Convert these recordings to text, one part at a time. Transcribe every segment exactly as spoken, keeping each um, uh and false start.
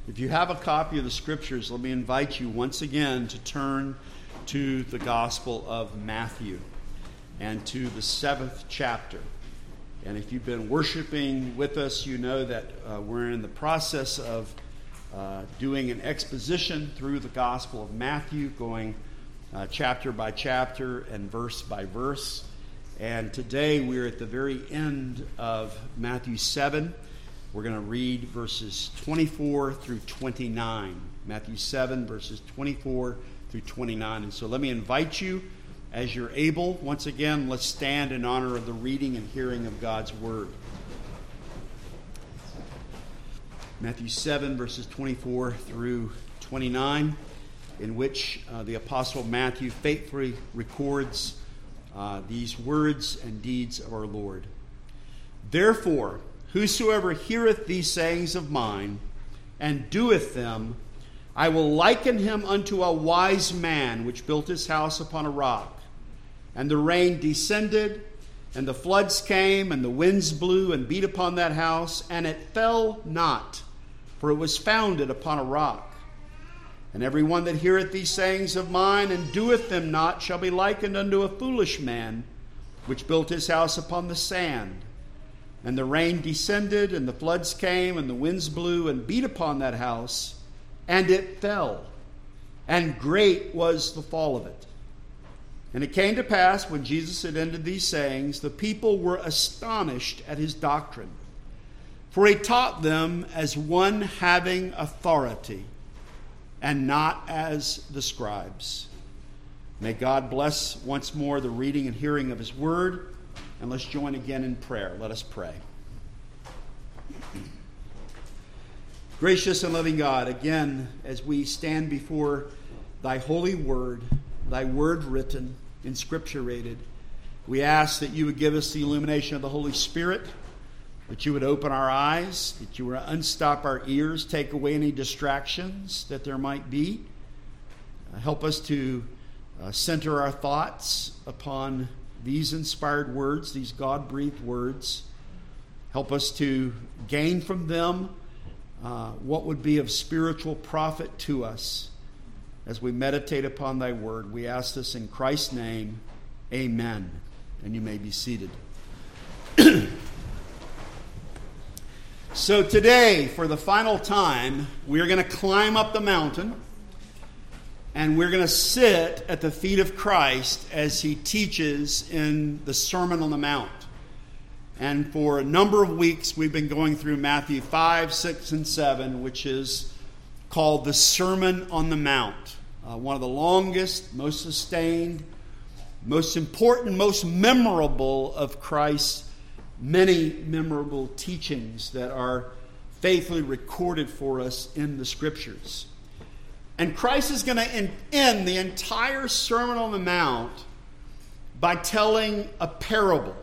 If you have a copy of the Scriptures, let me invite you once again to turn to the Gospel of Matthew and to the seventh chapter. And if you've been worshiping with us, you know that uh, we're in the process of uh, doing an exposition through the Gospel of Matthew, going uh, chapter by chapter and verse by verse. And today we're at the very end of Matthew seven. We're going to read verses twenty-four through twenty-nine. Matthew seven, verses twenty-four through twenty-nine. And so let me invite you, as you're able, once again, let's stand in honor of the reading and hearing of God's Word. Matthew seven, verses twenty-four through twenty-nine, in which uh, the Apostle Matthew faithfully records uh, these words and deeds of our Lord. Therefore, whosoever heareth these sayings of mine, and doeth them, I will liken him unto a wise man, which built his house upon a rock. And the rain descended, and the floods came, and the winds blew, and beat upon that house, and it fell not, for it was founded upon a rock. And every one that heareth these sayings of mine, and doeth them not, shall be likened unto a foolish man, which built his house upon the sand. And the rain descended, and the floods came, and the winds blew, and beat upon that house, and it fell. And great was the fall of it. And it came to pass, when Jesus had ended these sayings, the people were astonished at his doctrine. For he taught them as one having authority, and not as the scribes. May God bless once more the reading and hearing of his word. And let's join again in prayer. Let us pray. Gracious and loving God, again, as we stand before thy holy word, thy word written, inscripturated, we ask that you would give us the illumination of the Holy Spirit, that you would open our eyes, that you would unstop our ears, take away any distractions that there might be. Uh, help us to uh, center our thoughts upon these inspired words, these God-breathed words. Help us to gain from them uh, what would be of spiritual profit to us as we meditate upon thy word. We ask this in Christ's name. Amen. And you may be seated. So today, for the final time, we are going to climb up the mountain. And we're going to sit at the feet of Christ as he teaches in the Sermon on the Mount. And for a number of weeks, we've been going through Matthew five, six, and seven, which is called the Sermon on the Mount. Uh, one of the longest, most sustained, most important, most memorable of Christ's many memorable teachings that are faithfully recorded for us in the Scriptures. And Christ is going to end the entire Sermon on the Mount by telling a parable.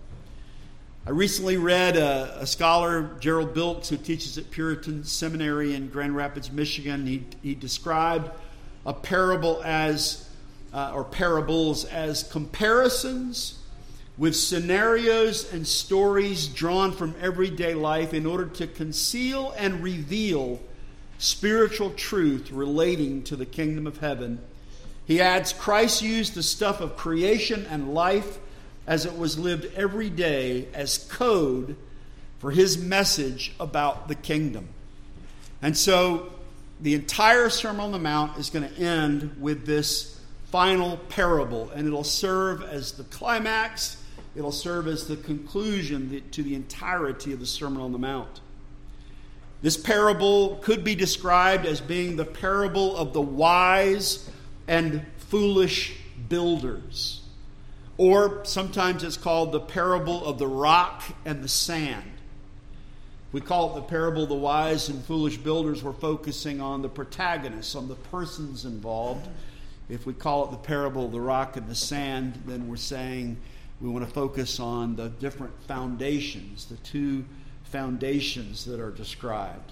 I recently read a, a scholar, Gerald Bilks, who teaches at Puritan Seminary in Grand Rapids, Michigan. He, he described a parable as, uh, or parables as comparisons with scenarios and stories drawn from everyday life in order to conceal and reveal spiritual truth relating to the kingdom of heaven. He adds, Christ used the stuff of creation and life as it was lived every day as code for his message about the kingdom. And so the entire Sermon on the Mount is going to end with this final parable, and it'll serve as the climax. It'll serve as the conclusion to the entirety of the Sermon on the Mount. This parable could be described as being the parable of the wise and foolish builders. Or sometimes it's called the parable of the rock and the sand. We call it the parable of the wise and foolish builders. We're focusing on the protagonists, on the persons involved. If we call it the parable of the rock and the sand, then we're saying we want to focus on the different foundations, the two foundations that are described.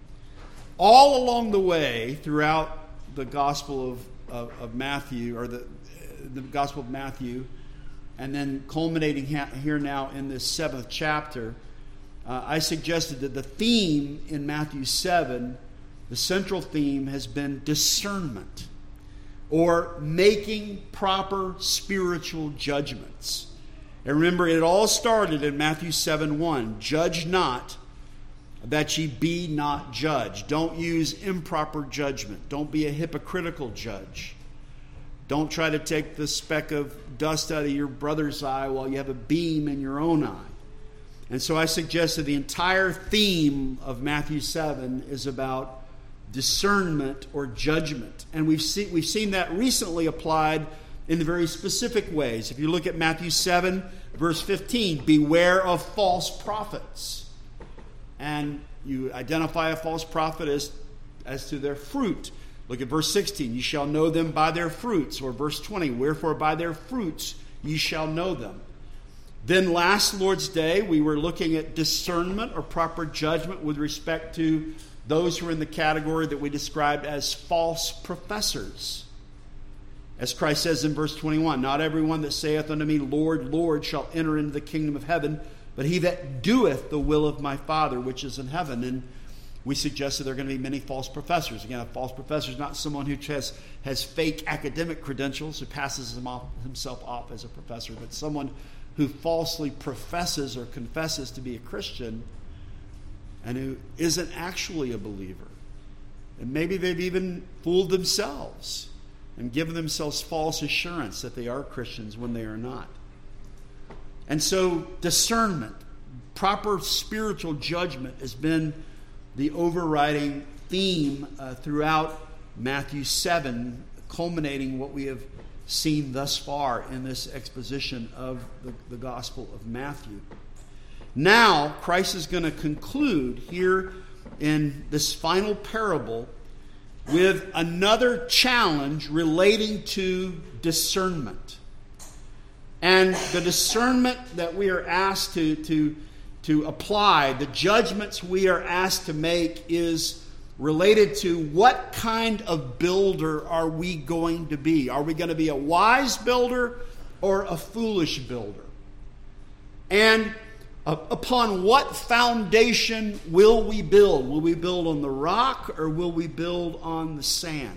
All along the way, throughout the Gospel of, of, of Matthew, or the, the Gospel of Matthew, and then culminating ha- here now in this seventh chapter, uh, I suggested that the theme in Matthew seven the central theme has been discernment, or making proper spiritual judgments. And remember, it all started in Matthew seven one. Judge not, that ye be not judged. Don't use improper judgment. Don't be a hypocritical judge. Don't try to take the speck of dust out of your brother's eye while you have a beam in your own eye. And so I suggest that the entire theme of Matthew seven is about discernment or judgment. And we've seen, we've seen that recently applied in very specific ways. If you look at Matthew seven, verse fifteen, beware of false prophets. And you identify a false prophet as, as to their fruit. Look at verse sixteen. You shall know them by their fruits. Or verse twenty. Wherefore by their fruits ye shall know them. Then last Lord's Day, we were looking at discernment or proper judgment with respect to those who are in the category that we described as false professors. As Christ says in verse twenty-one, not everyone that saith unto me, Lord, Lord, shall enter into the kingdom of heaven, but he that doeth the will of my Father which is in heaven. And we suggested there are going to be many false professors. Again, a false professor is not someone who has, has fake academic credentials, who passes him off, himself off as a professor, but someone who falsely professes or confesses to be a Christian and who isn't actually a believer. And maybe they've even fooled themselves and given themselves false assurance that they are Christians when they are not. And so discernment, proper spiritual judgment has been the overriding theme uh, throughout Matthew seven, culminating what we have seen thus far in this exposition of the, the Gospel of Matthew. Now, Christ is going to conclude here in this final parable with another challenge relating to discernment. And the discernment that we are asked to, to, to apply, the judgments we are asked to make, is related to what kind of builder are we going to be? Are we going to be a wise builder or a foolish builder? And uh, upon what foundation will we build? Will we build on the rock or will we build on the sand?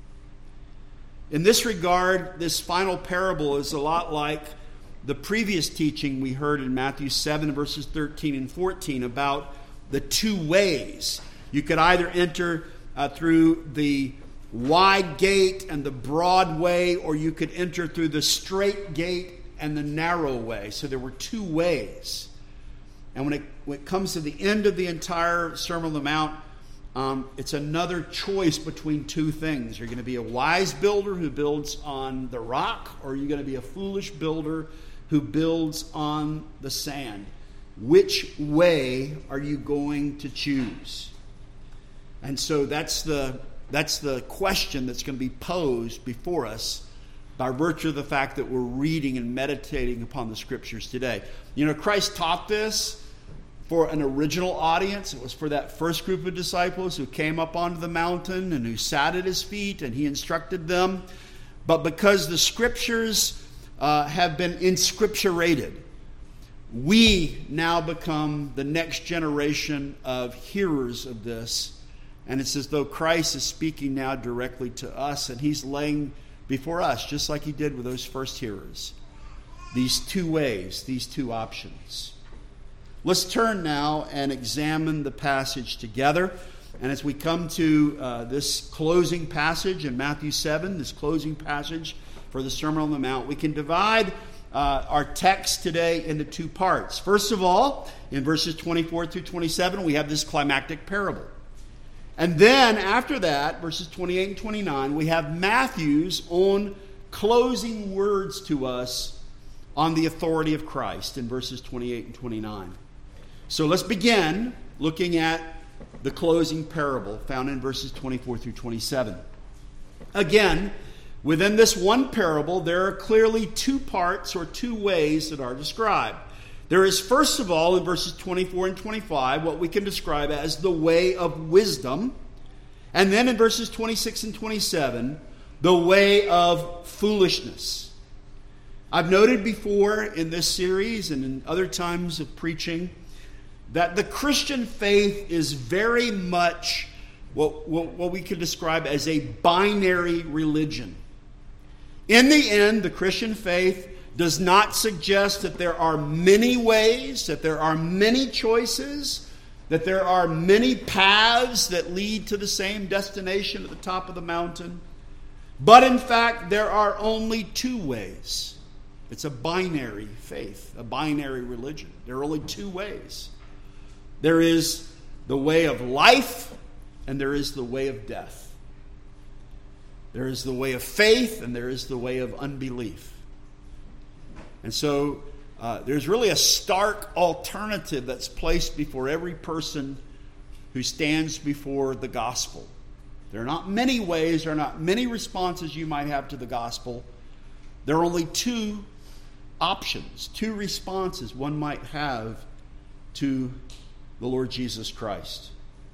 In this regard, this final parable is a lot like the previous teaching we heard in Matthew seven, verses thirteen and fourteen about the two ways. You could either enter uh, through the wide gate and the broad way, or you could enter through the straight gate and the narrow way. So there were two ways. And when it, when it comes to the end of the entire Sermon on the Mount, Um, it's another choice between two things. You're going to be a wise builder who builds on the rock, or you're going to be a foolish builder who builds on the sand. Which way are you going to choose? And so that's the that's the question that's going to be posed before us by virtue of the fact that we're reading and meditating upon the Scriptures today. You know, Christ taught this for an original audience. It was for that first group of disciples who came up onto the mountain and who sat at his feet and he instructed them. But because the Scriptures uh, have been inscripturated, we now become the next generation of hearers of this. And it's as though Christ is speaking now directly to us, and he's laying before us, just like he did with those first hearers, these two ways, these two options. Let's turn now and examine the passage together. And as we come to uh, this closing passage in Matthew seven, this closing passage for the Sermon on the Mount, we can divide uh, our text today into two parts. First of all, in verses twenty-four through twenty-seven, we have this climactic parable. And then after that, verses twenty-eight and twenty-nine, we have Matthew's own closing words to us on the authority of Christ in verses twenty-eight and twenty-nine. So let's begin looking at the closing parable found in verses twenty-four through twenty-seven. Again, within this one parable, there are clearly two parts or two ways that are described. There is, first of all, in verses twenty-four and twenty-five, what we can describe as the way of wisdom. And then in verses twenty-six and twenty-seven, the way of foolishness. I've noted before in this series and in other times of preaching that the Christian faith is very much what, what, what we could describe as a binary religion. In the end, the Christian faith does not suggest that there are many ways, that there are many choices, that there are many paths that lead to the same destination at the top of the mountain. But in fact, there are only two ways. It's a binary faith, a binary religion. There are only two ways. There is the way of life, and there is the way of death. There is the way of faith, and there is the way of unbelief. And so uh, there's really a stark alternative that's placed before every person who stands before the gospel. There are not many ways, there are not many responses you might have to the gospel. There are only two options, two responses one might have to the Lord Jesus Christ.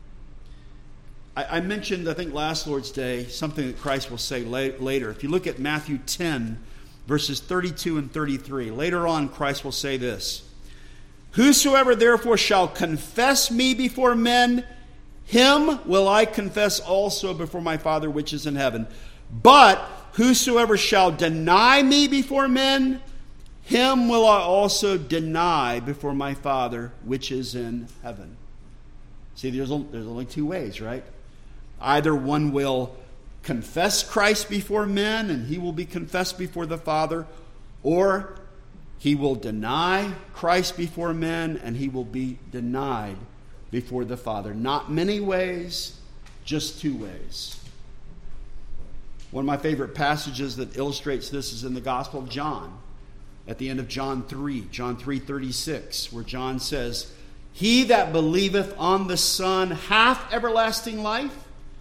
I, I mentioned, I think last Lord's Day, something that Christ will say la- later. If you look at Matthew ten, verses thirty-two and thirty-three, later on Christ will say this: "Whosoever therefore shall confess me before men, him will I confess also before my Father which is in heaven. But whosoever shall deny me before men, him will I also deny before my Father which is in heaven." See, there's only, there's only two ways, right? Either one will confess Christ before men and he will be confessed before the Father, or he will deny Christ before men and he will be denied before the Father. Not many ways, just two ways. One of my favorite passages that illustrates this is in the Gospel of John, at the end of John three, John three thirty-six, where John says, "He that believeth on the Son hath everlasting life,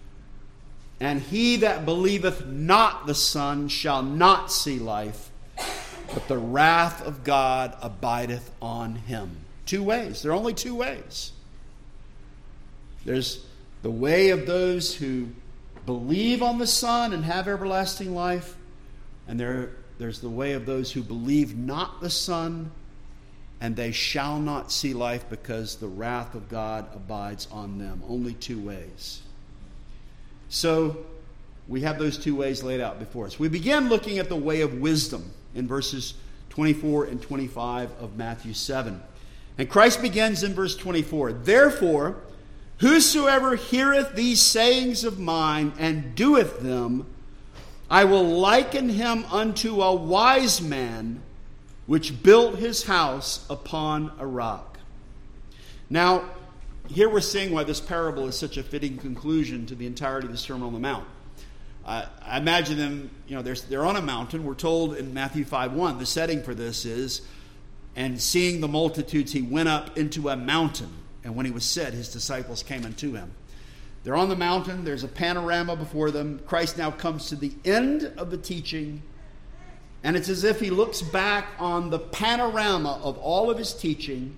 and he that believeth not the Son shall not see life, but the wrath of God abideth on him." Two ways. There are only two ways. There's the way of those who believe on the Son and have everlasting life, and there, there's the way of those who believe not the Son, and they shall not see life because the wrath of God abides on them. Only two ways. So we have those two ways laid out before us. We begin looking at the way of wisdom in verses twenty-four and twenty-five of Matthew seven. And Christ begins in verse twenty-four. "Therefore, whosoever heareth these sayings of mine and doeth them, I will liken him unto a wise man which built his house upon a rock." Now, here we're seeing why this parable is such a fitting conclusion to the entirety of the Sermon on the Mount. Uh, I imagine them, you know, they're, they're on a mountain. We're told in Matthew five one, the setting for this is, "And seeing the multitudes, he went up into a mountain. And when he was set, his disciples came unto him." They're on the mountain. There's a panorama before them. Christ now comes to the end of the teaching. And it's as if he looks back on the panorama of all of his teaching.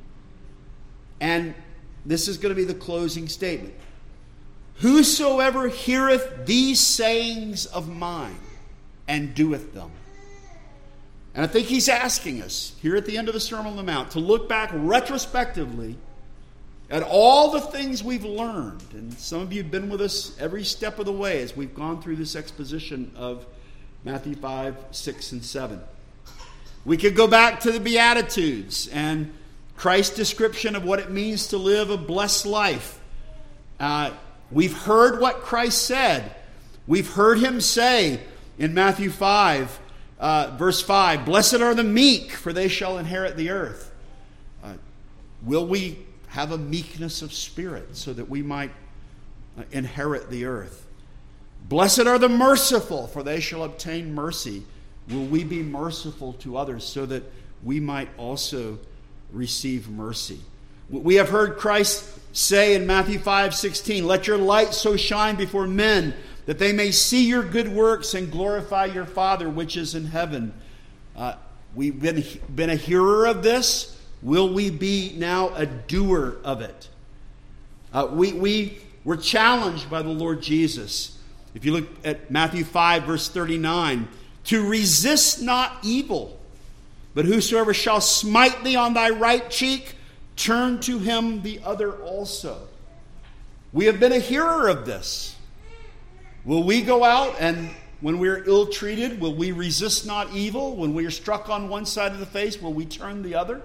And this is going to be the closing statement. "Whosoever heareth these sayings of mine and doeth them." And I think he's asking us here at the end of the Sermon on the Mount to look back retrospectively at all the things we've learned. And some of you have been with us every step of the way as we've gone through this exposition of Matthew five, six, and seven. We could go back to the Beatitudes and Christ's description of what it means to live a blessed life. Uh, we've heard what Christ said. We've heard him say in Matthew five, uh, verse five, "Blessed are the meek, for they shall inherit the earth." Uh, will we have a meekness of spirit so that we might inherit the earth? "Blessed are the merciful, for they shall obtain mercy." Will we be merciful to others so that we might also receive mercy? We have heard Christ say in Matthew five sixteen, "Let your light so shine before men that they may see your good works and glorify your Father which is in heaven." Uh, we've been, been a hearer of this. Will we be now a doer of it? Uh, we, we were challenged by the Lord Jesus. If you look at Matthew five, verse thirty-nine, "To resist not evil, but whosoever shall smite thee on thy right cheek, turn to him the other also." We have been a hearer of this. Will we go out and when we're ill-treated, will we resist not evil? When we are struck on one side of the face, will we turn the other?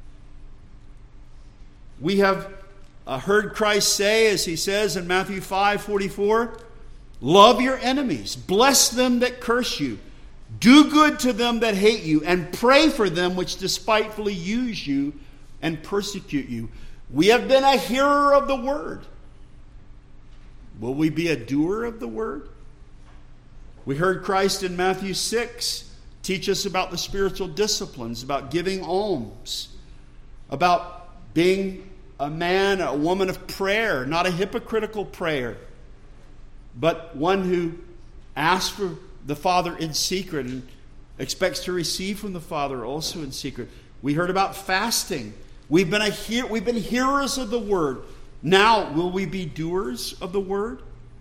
We have uh, heard Christ say, as he says in Matthew five forty-four, love your enemies, bless them that curse you, do good to them that hate you, and pray for them which despitefully use you and persecute you. We have been a hearer of the word. Will we be a doer of the word? We heard Christ in Matthew six teach us about the spiritual disciplines, about giving alms, about being a man, a woman of prayer, not a hypocritical prayer, but one who asks for the Father in secret and expects to receive from the Father also in secret. We heard about fasting. We've been a hear, we've been hearers of the word. Now, will we be doers of the word?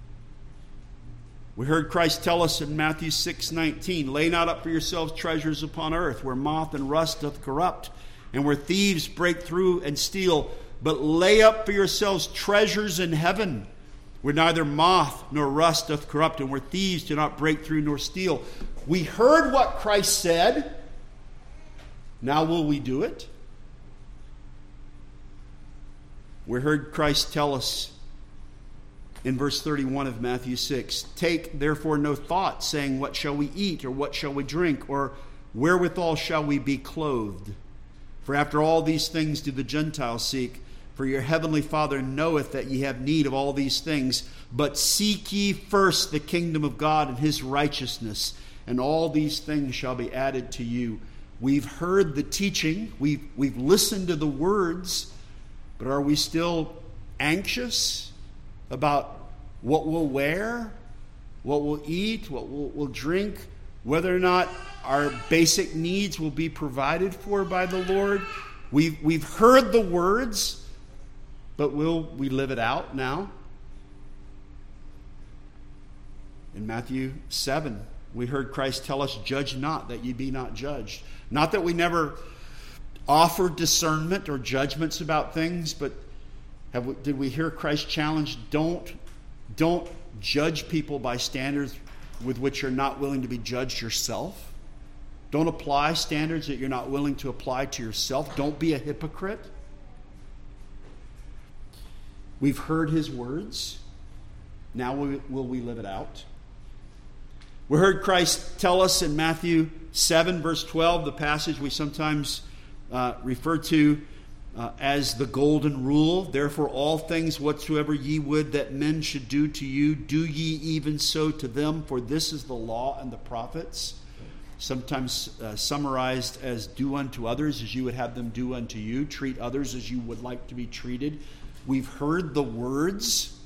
We heard Christ tell us in Matthew six nineteen, lay not up for yourselves treasures upon earth, where moth and rust doth corrupt, and where thieves break through and steal, but lay up for yourselves treasures in heaven, where neither moth nor rust doth corrupt, and where thieves do not break through nor steal. We heard what Christ said. Now will we do it? We heard Christ tell us in verse thirty-one of Matthew six, take therefore no thought, saying, what shall we eat, or what shall we drink, or wherewithal shall we be clothed? For after all these things do the Gentiles seek. For your heavenly Father knoweth that ye have need of all these things. But seek ye first the kingdom of God and his righteousness, and all these things shall be added to you. We've heard the teaching. We've, we've listened to the words. But are we still anxious about what we'll wear, what we'll eat, what we'll, we'll drink, whether or not our basic needs will be provided for by the Lord? We've, we've heard the words, but will we live it out now? In Matthew seven, we heard Christ tell us, judge not, that ye be not judged. Not that we never offer discernment or judgments about things, but have we, did we hear Christ challenge, don't, don't judge people by standards with which you're not willing to be judged yourself? Don't apply standards that you're not willing to apply to yourself. Don't be a hypocrite. We've heard his words. Now will, will we live it out? We heard Christ tell us in Matthew seven, verse twelve, the passage we sometimes uh, refer to uh, as the golden rule. Therefore, all things whatsoever ye would that men should do to you, do ye even so to them, for this is the law and the prophets. Sometimes uh, summarized as do unto others as you would have them do unto you. Treat others as you would like to be treated. We've heard the words.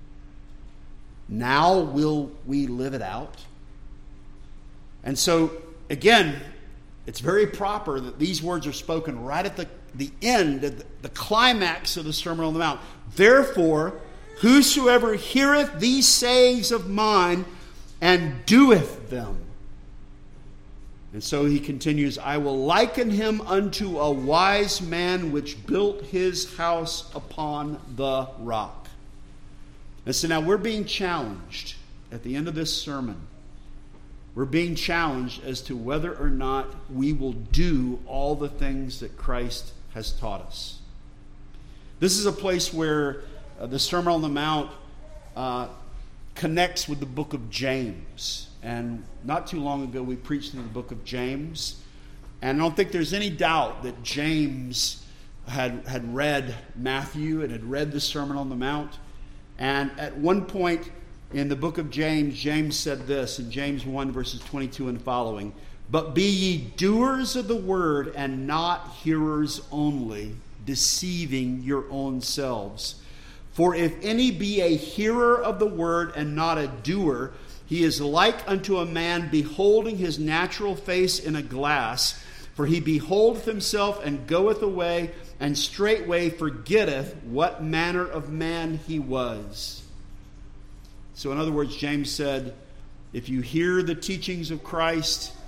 Now will we live it out? And so, again, it's very proper that these words are spoken right at the, the end, the, the climax of the Sermon on the Mount. Therefore, whosoever heareth these sayings of mine and doeth them. And so he continues, I will liken him unto a wise man which built his house upon the rock. And so now we're being challenged at the end of this sermon. We're being challenged as to whether or not we will do all the things that Christ has taught us. This is a place where uh, the Sermon on the Mount uh, connects with the book of James. And not too long ago, we preached in the book of James. And I don't think there's any doubt that James had, had read Matthew and had read the Sermon on the Mount. And at one point in the book of James, James said this in James one, verses twenty-two and following. But be ye doers of the word and not hearers only, deceiving your own selves. For if any be a hearer of the word and not a doer, he is like unto a man beholding his natural face in a glass. For he beholdeth himself and goeth away, and straightway forgetteth what manner of man he was. So in other words, James said, if you hear the teachings of Christ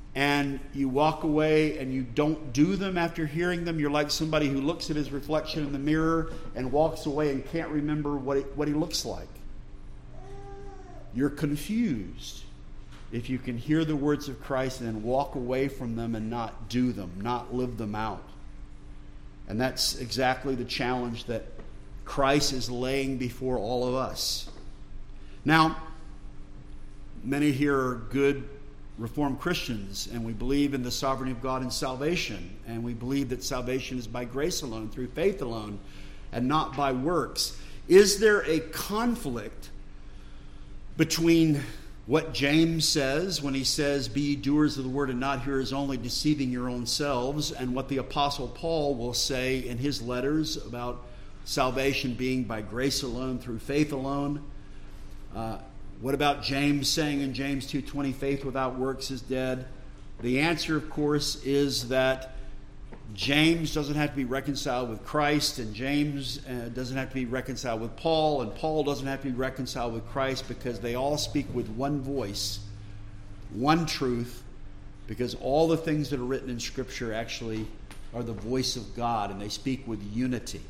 and you walk away and you don't do them after hearing them, you're like somebody who looks at his reflection in the mirror and walks away and can't remember what he, what he looks like. You're confused if you can hear the words of Christ and then walk away from them and not do them, not live them out. And that's exactly the challenge that Christ is laying before all of us. Now, many here are good Reformed Christians, and we believe in the sovereignty of God and salvation, and we believe that salvation is by grace alone, through faith alone, and not by works. Is there a conflict between what James says when he says, "Be ye doers of the word and not hearers only, deceiving your own selves," and what the Apostle Paul will say in his letters about salvation being by grace alone, through faith alone? Uh, what about James saying in James two twenty, faith without works is dead? The answer, of course, is that James doesn't have to be reconciled with Christ, and James uh, doesn't have to be reconciled with Paul, and Paul doesn't have to be reconciled with Christ, because they all speak with one voice, one truth, because all the things that are written in Scripture actually are the voice of God, and they speak with unity.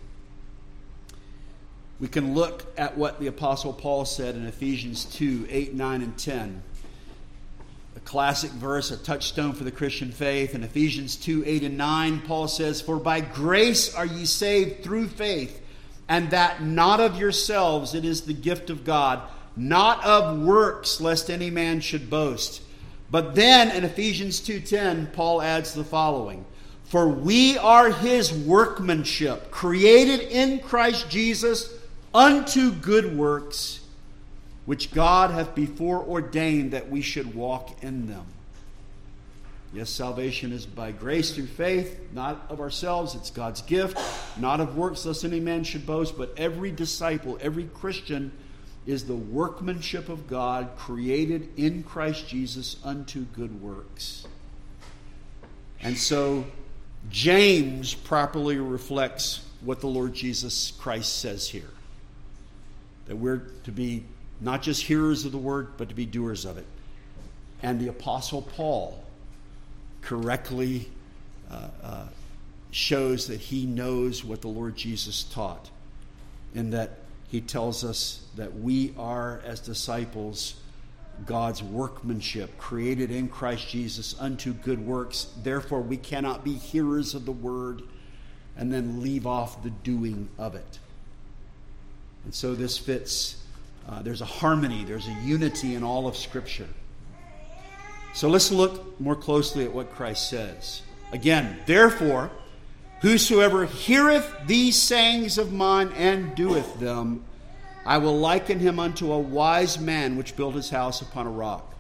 We can look at what the Apostle Paul said in Ephesians two, eight, nine, and ten. A classic verse, a touchstone for the Christian faith. In Ephesians two, eight, and nine, Paul says, "For by grace are ye saved through faith, and that not of yourselves, it is the gift of God, not of works, lest any man should boast." But then in Ephesians two ten, Paul adds the following, "For we are his workmanship, created in Christ Jesus unto good works, which God hath before ordained that we should walk in them." Yes, salvation is by grace through faith, not of ourselves. It's God's gift, not of works, lest any man should boast. But every disciple, every Christian is the workmanship of God, created in Christ Jesus unto good works. And so James properly reflects what the Lord Jesus Christ says here. That we're to be not just hearers of the word, but to be doers of it. And the Apostle Paul correctly uh, uh, shows that he knows what the Lord Jesus taught, in that he tells us that we are, as disciples, God's workmanship, created in Christ Jesus unto good works. Therefore, we cannot be hearers of the word and then leave off the doing of it. And so this fits. Uh, there's a harmony, there's a unity in all of Scripture. So let's look more closely at what Christ says. Again, "Therefore, whosoever heareth these sayings of mine and doeth them, I will liken him unto a wise man which built his house upon a rock."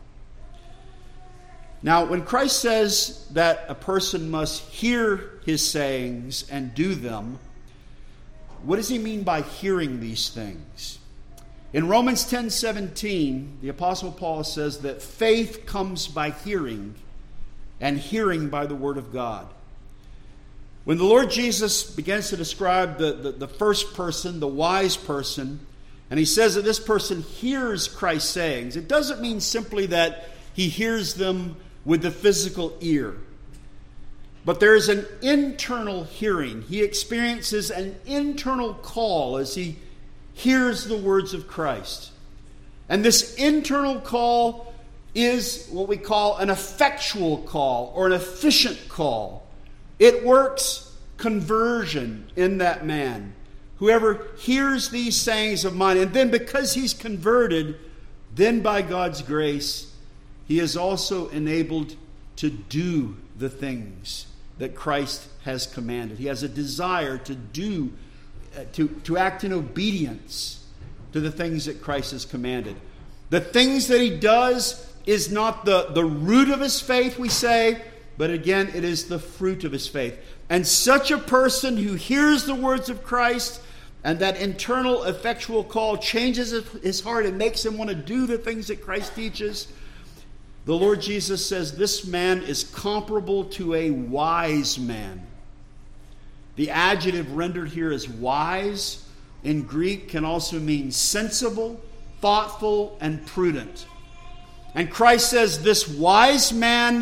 Now, when Christ says that a person must hear his sayings and do them, what does he mean by hearing these things? In Romans ten seventeen, the Apostle Paul says that faith comes by hearing, and hearing by the Word of God. When the Lord Jesus begins to describe the, the, the first person, the wise person, and he says that this person hears Christ's sayings, it doesn't mean simply that he hears them with the physical ear. But there is an internal hearing. He experiences an internal call as he hears the words of Christ. And this internal call is what we call an effectual call, or an efficient call. It works conversion in that man. Whoever hears these sayings of mine, and then because he's converted, then by God's grace, he is also enabled to do the things that Christ has commanded. He has a desire to do, to, to act in obedience to the things that Christ has commanded. The things that he does is not the, the root of his faith, we say, but again, it is the fruit of his faith. And such a person who hears the words of Christ, and that internal effectual call changes his heart and makes him want to do the things that Christ teaches, the Lord Jesus says this man is comparable to a wise man. The adjective rendered here as wise in Greek can also mean sensible, thoughtful, and prudent. And Christ says this wise man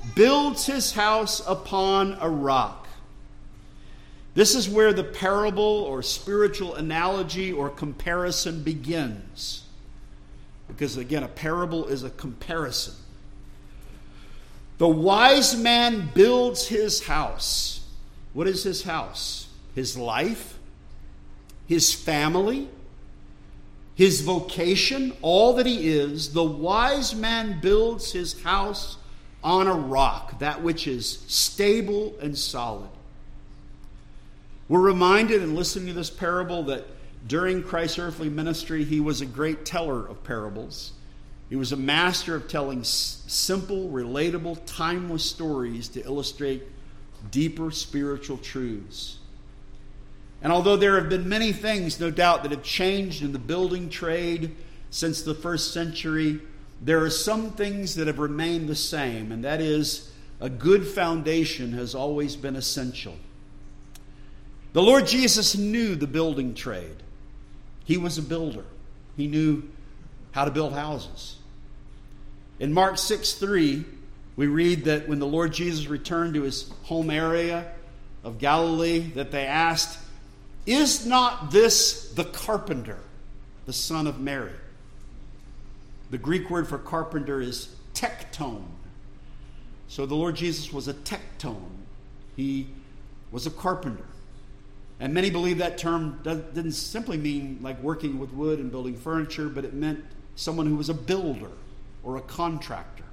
builds his house upon a rock. This is where the parable or spiritual analogy or comparison begins. Because again, a parable is a comparison. The wise man builds his house. What is his house? His life, his family, his vocation, all that he is. The wise man builds his house on a rock, that which is stable and solid. We're reminded in listening to this parable that during Christ's earthly ministry, he was a great teller of parables. He was a master of telling s- simple, relatable, timeless stories to illustrate deeper spiritual truths. And although there have been many things, no doubt, that have changed in the building trade since the first century, there are some things that have remained the same, and that is a good foundation has always been essential. The Lord Jesus knew the building trade. He was a builder. He knew how to build houses. In Mark six three, we read that when the Lord Jesus returned to his home area of Galilee, that they asked, "Is not this the carpenter, the son of Mary?" The Greek word for carpenter is tekton. So the Lord Jesus was a tekton. He was a carpenter. And many believe that term didn't simply mean like working with wood and building furniture, but it meant someone who was a builder or a contractor.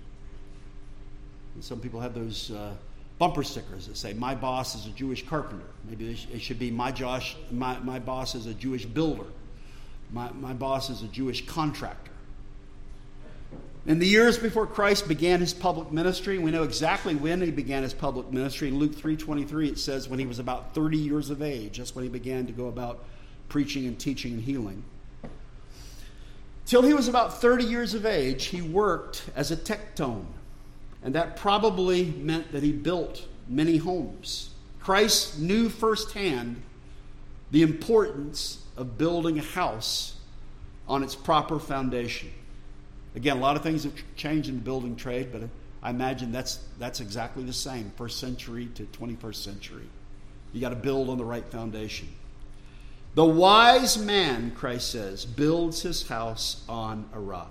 And some people have those uh, bumper stickers that say, "My boss is a Jewish carpenter." Maybe it should be, my, Josh, my, my boss is a Jewish builder. My, my boss is a Jewish contractor. In the years before Christ began his public ministry, we know exactly when he began his public ministry. In Luke three twenty-three, it says when he was about thirty years of age. That's when he began to go about preaching and teaching and healing. Till he was about thirty years of age, he worked as a tekton. And that probably meant that he built many homes. Christ knew firsthand the importance of building a house on its proper foundation. Again, a lot of things have changed in the building trade, but I imagine that's that's exactly the same, first century to twenty-first century. You got to build on the right foundation. The wise man, Christ says, builds his house on a rock.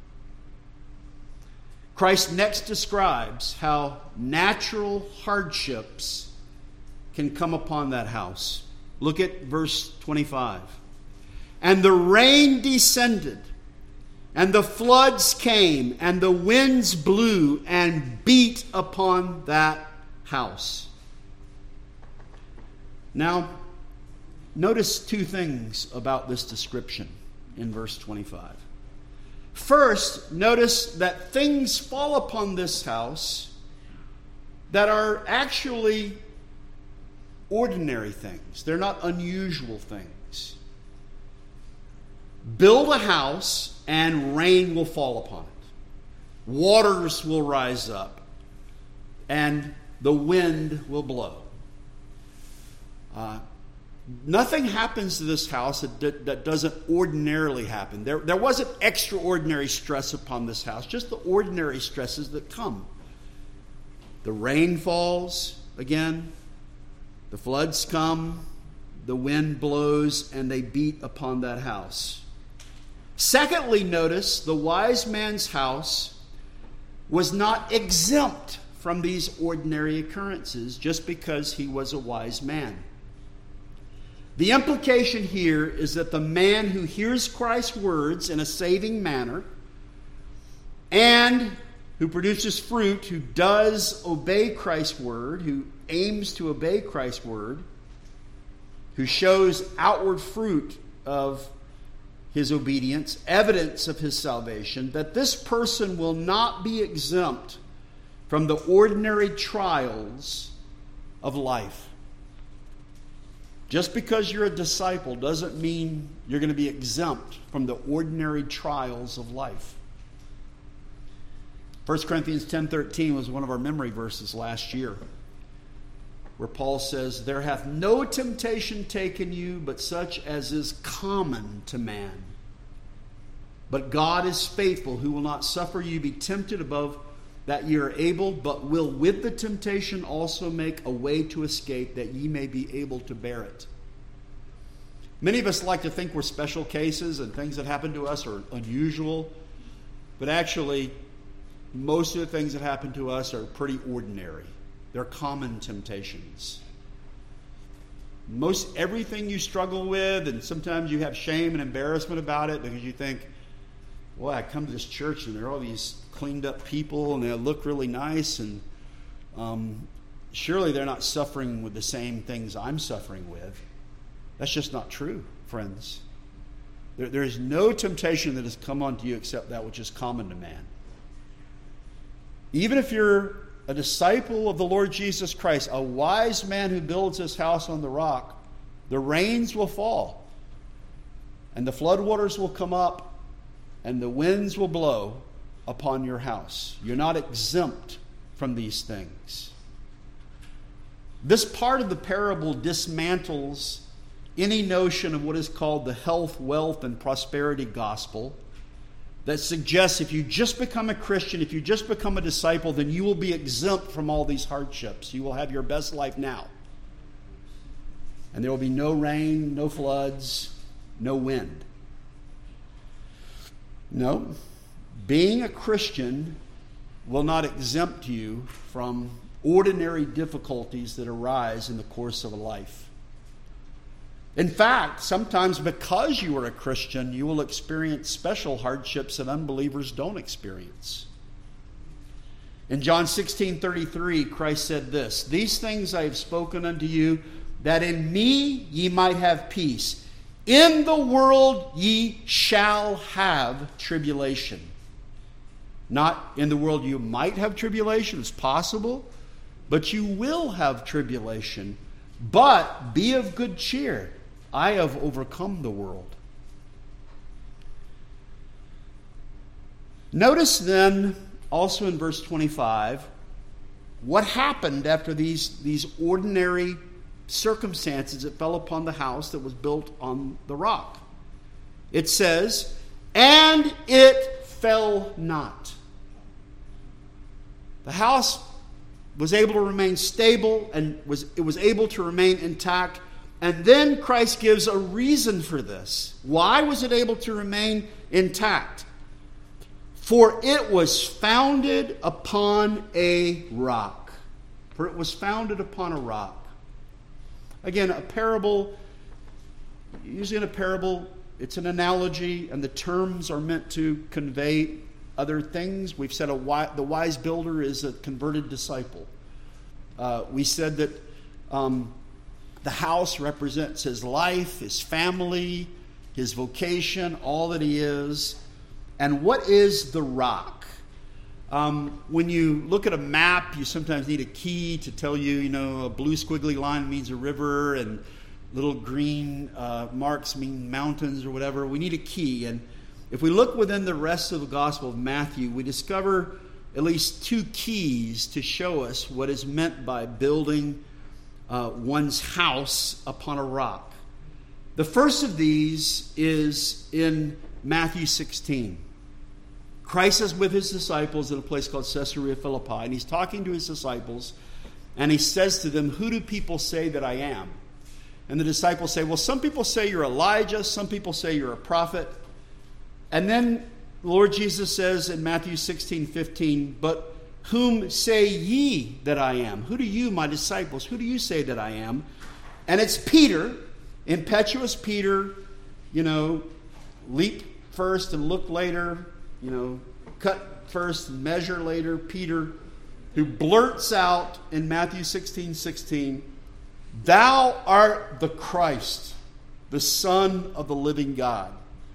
Christ next describes how natural hardships can come upon that house. Look at verse twenty-five. And the rain descended, and the floods came, and the winds blew and beat upon that house. Now, notice two things about this description in verse twenty-five. First, notice that things fall upon this house that are actually ordinary things. They're not unusual things. Build a house and rain will fall upon it. Waters will rise up and the wind will blow. Uh, nothing happens to this house that, that doesn't ordinarily happen. There, there wasn't extraordinary stress upon this house, just the ordinary stresses that come. The rain falls again, the floods come, the wind blows, and they beat upon that house. Secondly, notice the wise man's house was not exempt from these ordinary occurrences just because he was a wise man. The implication here is that the man who hears Christ's words in a saving manner and who produces fruit, who does obey Christ's word, who aims to obey Christ's word, who shows outward fruit of his obedience, evidence of his salvation, that this person will not be exempt from the ordinary trials of life. Just because you're a disciple doesn't mean you're going to be exempt from the ordinary trials of life. First Corinthians ten thirteen was one of our memory verses last year, where Paul says, "There hath no temptation taken you, but such as is common to man. But God is faithful, who will not suffer you be tempted above that ye are able, but will with the temptation also make a way to escape, that ye may be able to bear it. Many of us like to think we're special cases and things that happen to us are unusual, but actually, most of the things that happen to us are pretty ordinary. They're common temptations. Most everything you struggle with, and sometimes you have shame and embarrassment about it because you think, well, I come to this church and there are all these cleaned up people and they look really nice, and um, surely they're not suffering with the same things I'm suffering with. That's just not true, friends. There, there is no temptation that has come onto you except that which is common to man. Even if you're a disciple of the Lord Jesus Christ, a wise man who builds his house on the rock, the rains will fall, and the floodwaters will come up, and the winds will blow upon your house. You're not exempt from these things. This part of the parable dismantles any notion of what is called the health, wealth, and prosperity gospel that suggests if you just become a Christian, if you just become a disciple, then you will be exempt from all these hardships. You will have your best life now. And there will be no rain, no floods, no wind. No. Being a Christian will not exempt you from ordinary difficulties that arise in the course of a life. In fact, sometimes because you are a Christian, you will experience special hardships that unbelievers don't experience. In John sixteen thirty-three, Christ said this, "These things I have spoken unto you, that in me ye might have peace. In the world ye shall have tribulation." Not in the world you might have tribulation, it's possible, but you will have tribulation. But be of good cheer. I have overcome the world. Notice then, also in verse twenty-five, what happened after these, these ordinary circumstances that fell upon the house that was built on the rock. It says, "And it fell not." The house was able to remain stable and was it was able to remain intact. And then Christ gives a reason for this. Why was it able to remain intact? For it was founded upon a rock. For it was founded upon a rock. Again, a parable, usually in a parable, it's an analogy, and the terms are meant to convey other things. We've said a, the wise builder is a converted disciple. Uh, we said that um, the house represents his life, his family, his vocation, all that he is. And what is the rock? Um, when you look at a map, you sometimes need a key to tell you, you know, a blue squiggly line means a river and little green uh, marks mean mountains or whatever. We need a key. And if we look within the rest of the Gospel of Matthew, we discover at least two keys to show us what is meant by building uh, one's house upon a rock. The first of these is in Matthew sixteen. Christ is with his disciples at a place called Caesarea Philippi, and he's talking to his disciples, and he says to them, "Who do people say that I am?" And the disciples say, "Well, some people say you're Elijah, some people say you're a prophet." And then the Lord Jesus says in Matthew sixteen fifteen, "But whom say ye that I am?" Who do you, my disciples, who do you say that I am? And it's Peter, impetuous Peter, you know, leap first and look later, you know, cut first and measure later. Peter, who blurts out in Matthew sixteen sixteen, "Thou art the Christ, the Son of the living God."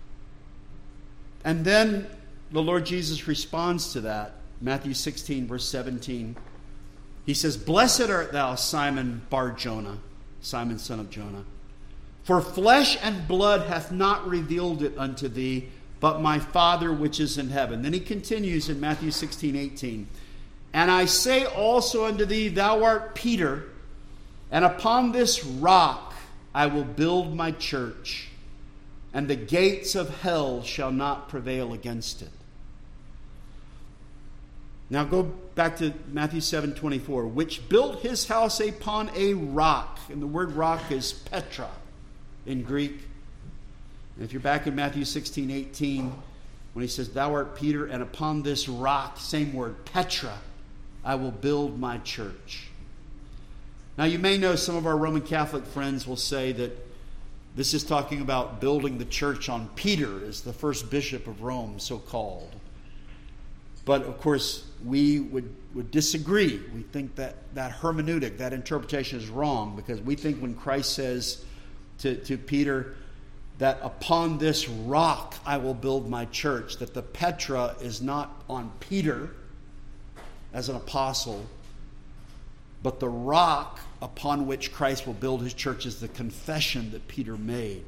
And then the Lord Jesus responds to that. Matthew sixteen, verse seventeen. He says, "Blessed art thou, Simon Bar-Jonah," Simon son of Jonah, "for flesh and blood hath not revealed it unto thee, but my Father which is in heaven." Then he continues in Matthew sixteen eighteen. "And I say also unto thee, thou art Peter, and upon this rock I will build my church, and the gates of hell shall not prevail against it." Now go back to Matthew seven twenty-four, which built his house upon a rock. And the word rock is Petra in Greek. And if you're back in Matthew sixteen eighteen, when he says, thou art Peter, and upon this rock, same word, Petra, I will build my church. Now you may know some of our Roman Catholic friends will say that this is talking about building the church on Peter as the first bishop of Rome, so called. But of course, we would, would disagree. We think that that hermeneutic, that interpretation is wrong, because we think when Christ says to, to Peter that upon this rock I will build my church, that the Petra is not on Peter as an apostle, but the rock upon which Christ will build his church is the confession that Peter made.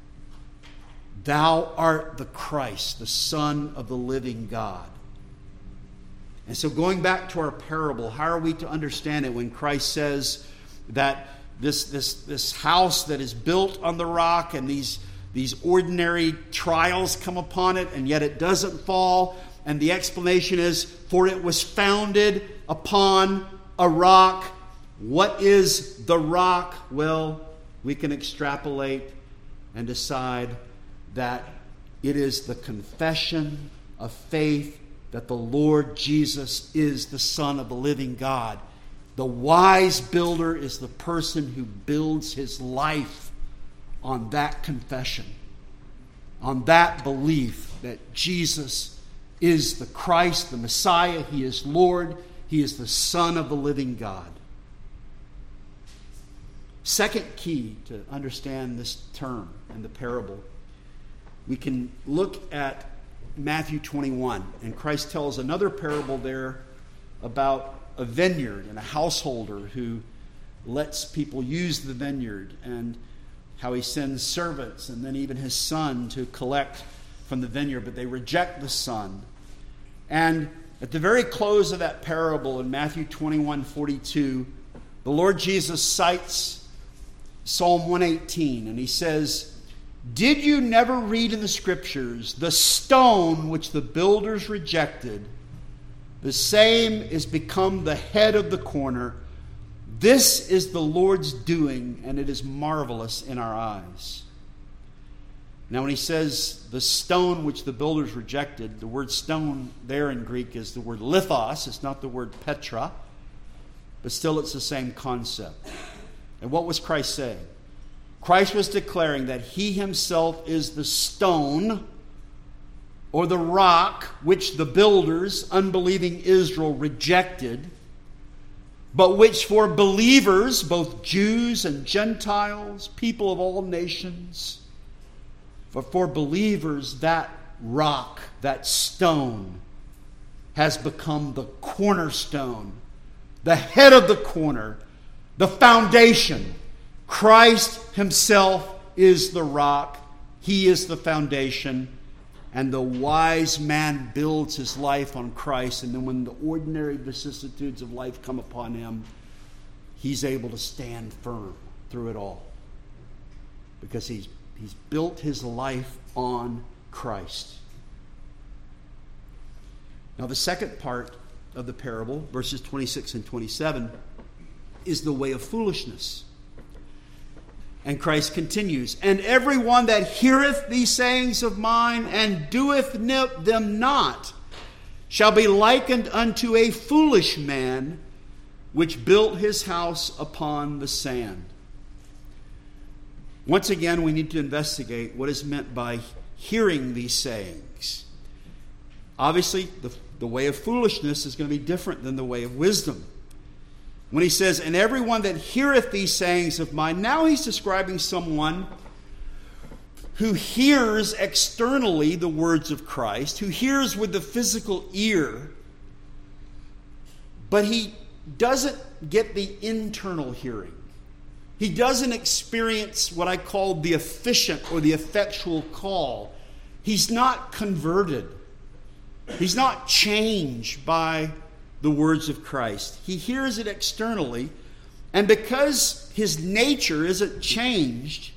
Thou art the Christ, the Son of the living God. And so going back to our parable, how are we to understand it when Christ says that this, this, this house that is built on the rock and these, these ordinary trials come upon it, and yet it doesn't fall? And the explanation is, for it was founded upon a rock. What is the rock? Well, we can extrapolate and decide that it is the confession of faith that the Lord Jesus is the Son of the living God. The wise builder is the person who builds his life on that confession, on that belief that Jesus is the Christ, the Messiah. He is Lord. He is the Son of the living God. Second key to understand this term and the parable, we can look at Matthew twenty-one, and Christ tells another parable there about a vineyard and a householder who lets people use the vineyard, and how he sends servants and then even his son to collect from the vineyard, but they reject the son. And at the very close of that parable in Matthew twenty-one forty-two, the Lord Jesus cites Psalm one eighteen, and he says, did you never read in the Scriptures, the stone which the builders rejected, the same is become the head of the corner. This is the Lord's doing, and it is marvelous in our eyes. Now when he says the stone which the builders rejected, the word stone there in Greek is the word lithos. It's not the word Petra, but still it's the same concept. And what was Christ saying? Christ was declaring that he himself is the stone or the rock which the builders, unbelieving Israel, rejected, but which for believers, both Jews and Gentiles, people of all nations, but for believers, that rock, that stone, has become the cornerstone, the head of the corner, the foundation. Christ himself is the rock. He is the foundation. And the wise man builds his life on Christ. And then when the ordinary vicissitudes of life come upon him, he's able to stand firm through it all. Because he's, he's built his life on Christ. Now the second part of the parable, verses twenty-six and twenty-seven, is the way of foolishness. And Christ continues, and everyone that heareth these sayings of mine and doeth them not shall be likened unto a foolish man which built his house upon the sand. Once again, we need to investigate what is meant by hearing these sayings. Obviously, the, the way of foolishness is going to be different than the way of wisdom. When he says, and everyone that heareth these sayings of mine, now he's describing someone who hears externally the words of Christ, who hears with the physical ear, but he doesn't get the internal hearing. He doesn't experience what I call the efficient or the effectual call. He's not converted. He's not changed by the words of Christ. He hears it externally, and because his nature isn't changed,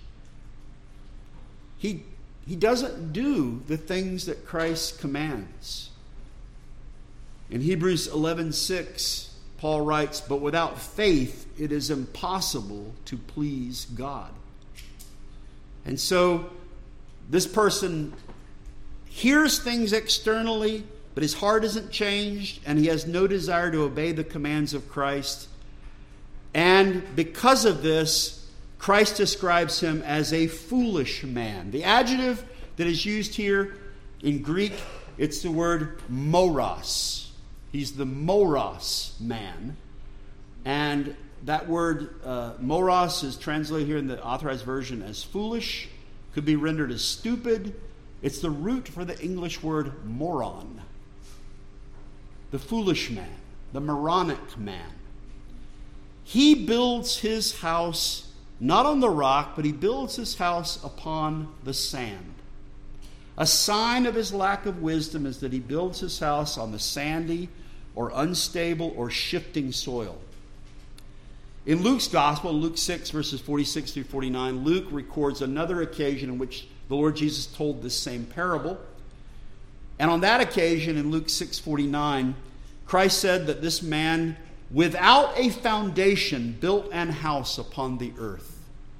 he, he doesn't do the things that Christ commands. In Hebrews eleven six, Paul writes, "But without faith it is impossible to please God." And so this person hears things externally, but his heart isn't changed, and he has no desire to obey the commands of Christ. And because of this, Christ describes him as a foolish man. The adjective that is used here in Greek, it's the word moros. He's the moros man. And that word uh, moros is translated here in the Authorized Version as foolish, could be rendered as stupid. It's the root for the English word moron. The foolish man, the moronic man. He builds his house not on the rock, but he builds his house upon the sand. A sign of his lack of wisdom is that he builds his house on the sandy or unstable or shifting soil. In Luke's Gospel, Luke six, verses forty-six through forty-nine, Luke records another occasion in which the Lord Jesus told this same parable. And on that occasion, in Luke six forty-nine, Christ said that this man, without a foundation, built an house upon the earth.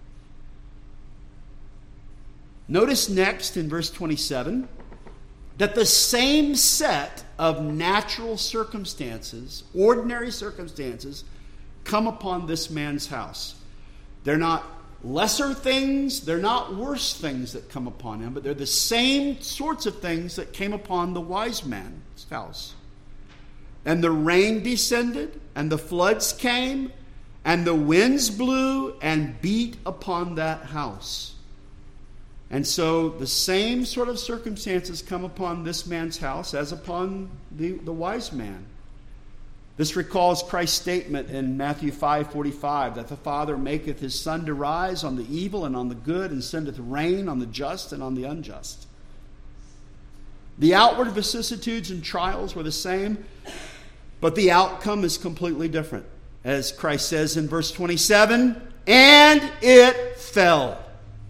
Notice next in verse twenty-seven that the same set of natural circumstances, ordinary circumstances, come upon this man's house. They're not lesser things, they're not worse things that come upon him, but they're the same sorts of things that came upon the wise man's house. And the rain descended, and the floods came, and the winds blew and beat upon that house. And so the same sort of circumstances come upon this man's house as upon the, the wise man. This recalls Christ's statement in Matthew five forty-five that the Father maketh his sun to rise on the evil and on the good, and sendeth rain on the just and on the unjust. The outward vicissitudes and trials were the same, but the outcome is completely different. As Christ says in verse twenty-seven, "And it fell."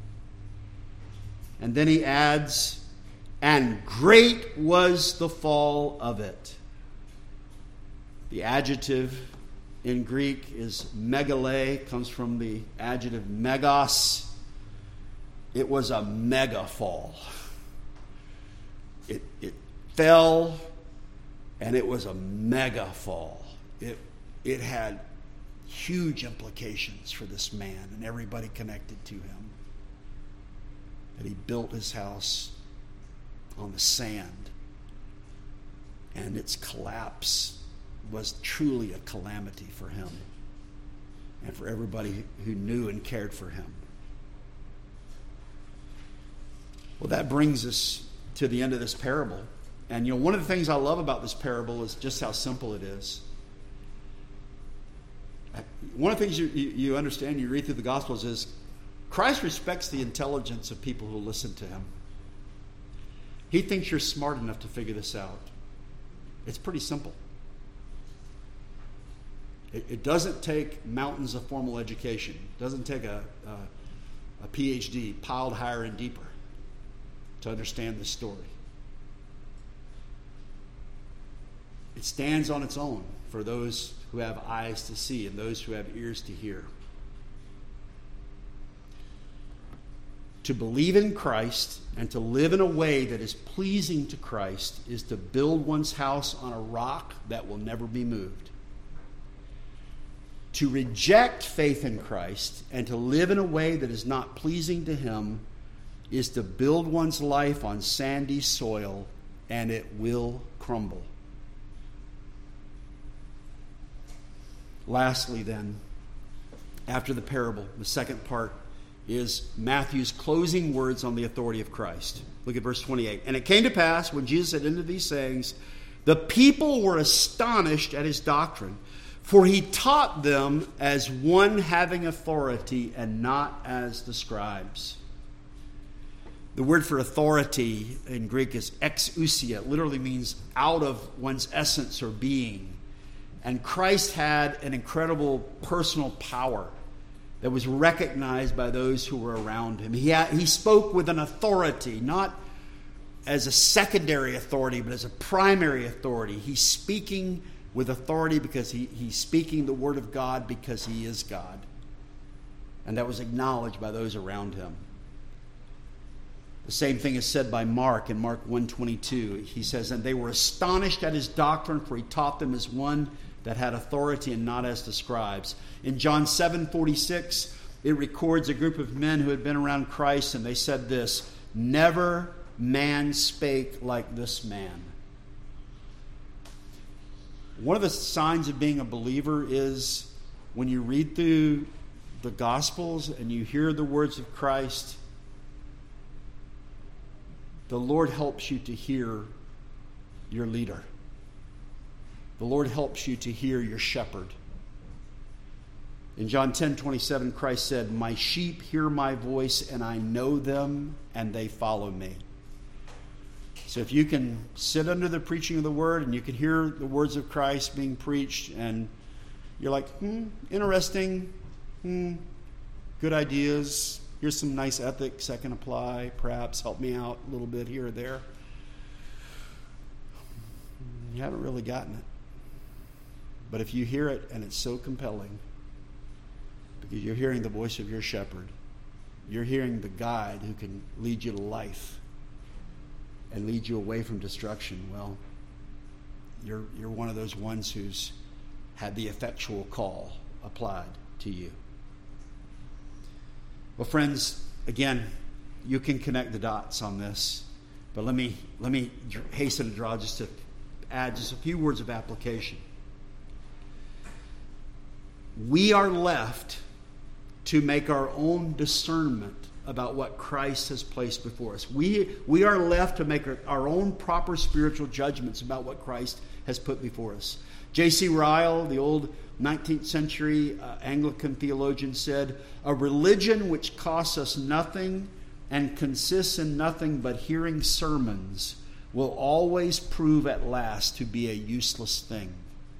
And then he adds, "And great was the fall of it." The adjective in Greek is megale, comes from the adjective megos. It was a mega fall. It, it fell, and it was a mega fall. It, it had huge implications for this man and everybody connected to him. That he built his house on the sand, and its collapse was truly a calamity for him and for everybody who knew and cared for him. Well, that brings us to the end of this parable. And you know, one of the things I love about this parable is just how simple it is. One of the things you, you, you understand, you read through the Gospels, is Christ respects the intelligence of people who listen to him. He thinks you're smart enough to figure this out. It's pretty simple. It, it doesn't take mountains of formal education. It doesn't take a, a, a P H D piled higher and deeper to understand this story. It stands on its own for those who have eyes to see and those who have ears to hear. To believe in Christ and to live in a way that is pleasing to Christ is to build one's house on a rock that will never be moved. To reject faith in Christ and to live in a way that is not pleasing to him is to build one's life on sandy soil, and it will crumble. Lastly, then, after the parable, the second part is Matthew's closing words on the authority of Christ. Look at verse twenty-eight. "And it came to pass, when Jesus had ended these sayings, the people were astonished at his doctrine, for he taught them as one having authority and not as the scribes." The word for authority in Greek is exousia. It literally means out of one's essence or being. And Christ had an incredible personal power that was recognized by those who were around him. He, had, he spoke with an authority, not as a secondary authority, but as a primary authority. He's speaking with authority because he, he's speaking the word of God because he is God. And that was acknowledged by those around him. The same thing is said by Mark in Mark one twenty-two. He says, and they were astonished at his doctrine, for he taught them as one that had authority and not as the scribes. In John seven forty-six, it records a group of men who had been around Christ, and they said this, never man spake like this man. One of the signs of being a believer is when you read through the Gospels and you hear the words of Christ, the Lord helps you to hear your leader. The Lord helps you to hear your shepherd. In John ten twenty-seven, Christ said, my sheep hear my voice, and I know them, and they follow me. So if you can sit under the preaching of the word, and you can hear the words of Christ being preached, and you're like, hmm, interesting, hmm, good ideas, here's some nice ethics I can apply, perhaps help me out a little bit here or there. You haven't really gotten it. But if you hear it and it's so compelling, because you're hearing the voice of your shepherd, you're hearing the guide who can lead you to life and lead you away from destruction, well, you're you're one of those ones who's had the effectual call applied to you. Well, friends, again, you can connect the dots on this, but let me let me hasten to draw just to add just a few words of application. We are left to make our own discernment about what Christ has placed before us. We, we are left to make our, our own proper spiritual judgments about what Christ has put before us. J C Ryle, the old nineteenth century uh, Anglican theologian, said, a religion which costs us nothing and consists in nothing but hearing sermons will always prove at last to be a useless thing.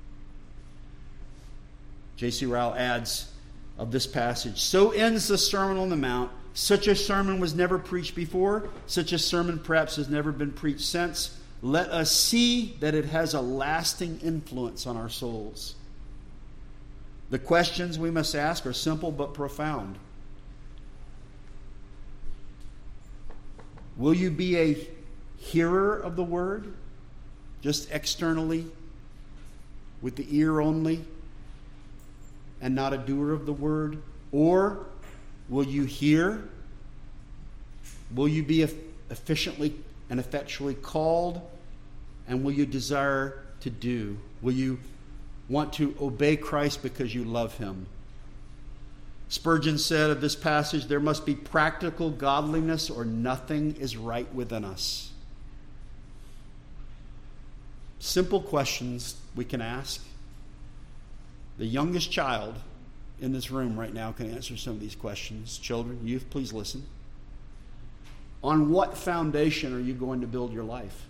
J C Ryle adds of this passage, so ends the Sermon on the Mount. Such a sermon was never preached before. Such a sermon perhaps has never been preached since. Let us see that it has a lasting influence on our souls. The questions we must ask are simple but profound. Will you be a hearer of the word, just externally, with the ear only, and not a doer of the word? Or will you hear? Will you be efficiently and effectually called? And will you desire to do? Will you want to obey Christ because you love him? Spurgeon said of this passage, there must be practical godliness or nothing is right within us. Simple questions we can ask. The youngest child in this room right now can answer some of these questions. Children, youth, please listen. On what foundation are you going to build your life?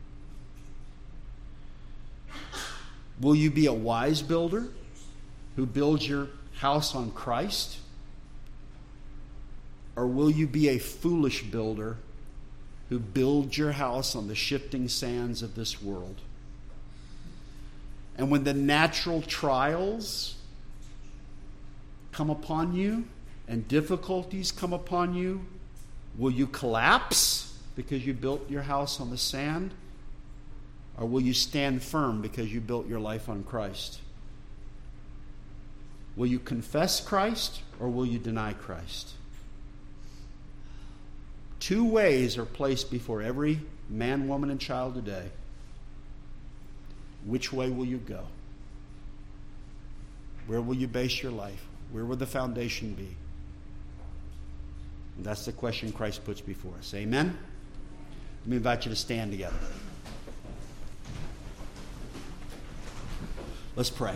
Will you be a wise builder who builds your house on Christ? Or will you be a foolish builder who builds your house on the shifting sands of this world? And when the natural trials come upon you and difficulties come upon you, will you collapse because you built your house on the sand? Or will you stand firm because you built your life on Christ? Will you confess Christ or will you deny Christ? Two ways are placed before every man, woman, and child today. Which way will you go? Where will you base your life? Where will the foundation be? And that's the question Christ puts before us. Amen? Let me invite you to stand together. Let's pray.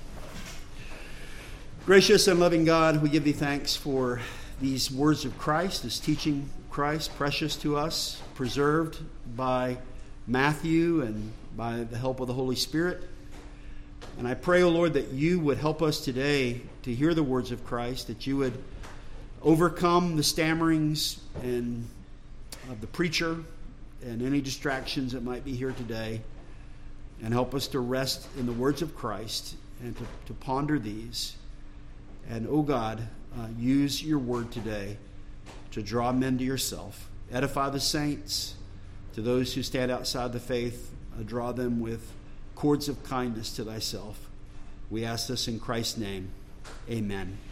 Gracious and loving God, we give thee thanks for these words of Christ, this teaching of Christ, precious to us, preserved by Matthew and by the help of the Holy Spirit. And I pray, O Lord, that you would help us today to hear the words of Christ, that you would overcome the stammerings and of the preacher and any distractions that might be here today, and help us to rest in the words of Christ and to, to ponder these. And, oh God, uh, use your word today to draw men to yourself. Edify the saints. To those who stand outside the faith, uh, draw them with cords of kindness to thyself. We ask this in Christ's name. Amen.